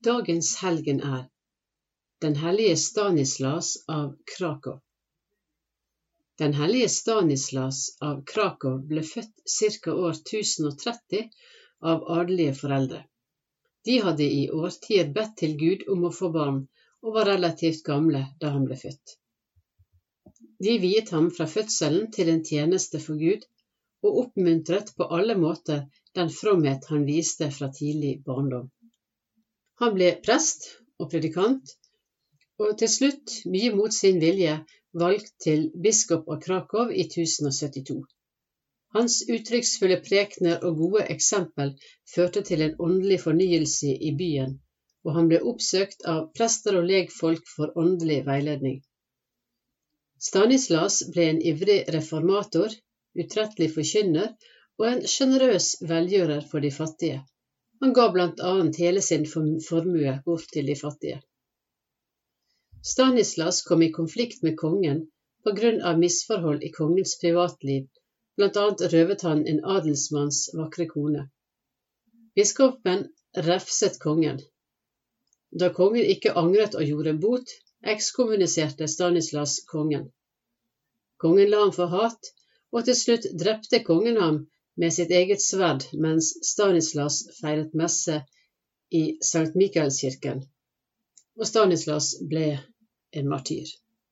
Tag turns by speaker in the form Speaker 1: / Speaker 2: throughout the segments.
Speaker 1: Dagens helgen Den hellige Stanislas av Krakow. Den hellige Stanislas av Krakow ble født ca. år 1030 av adelige foreldre. De hadde i årtier bedt til Gud om å få barn, og var relativt gamle da han ble født. De viet ham fra fødselen til en tjeneste for Gud, og oppmuntret på alle måter den fromhet han viste fra tidlig barndom. Han ble prest og predikant, og til slutt, mye mot sin vilje, valgt til biskop av Krakow i 1072. Hans uttrykksfulle prekener og gode eksempel førte til en åndelig fornyelse i byen, og han ble oppsøkt av prester og legfolk for åndelig veiledning. Stanislas ble en ivrig reformator, utrettelig forkynner og en generøs velgjører for de fattige. Han ga blant annet hele sin formue bort til de fattige. Stanislas kom i konflikt med kongen på grunn av misforhold i kongens privatliv, blant annet røvet han en adelsmanns vakre kone. Biskopen refset kongen. Da kongen ikke angret og gjorde bot, ekskommuniserte Stanislas kongen. Kongen la ham for hat, og til slutt drepte kongen ham med sitt eget sverd mens Stanislas feiret messe i Sankt Mikaelskirken, og Stanislas ble en martyr.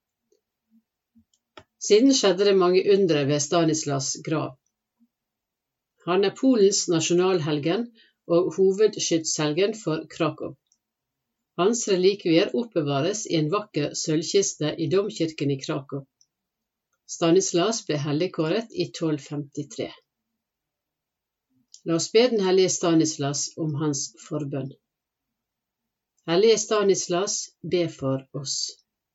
Speaker 1: Siden skjedde det mange undre ved Stanislas grav. Han Polens nasjonalhelgen og hovedskytshelgen for Krakow. Hans relikvier oppbevares i en vakker sølvkiste i domkirken i Krakow. Stanislas ble helligkåret i 1253. La oss be den hellige Stanislas om hans forbønn. Hellige Stanislas, be for oss.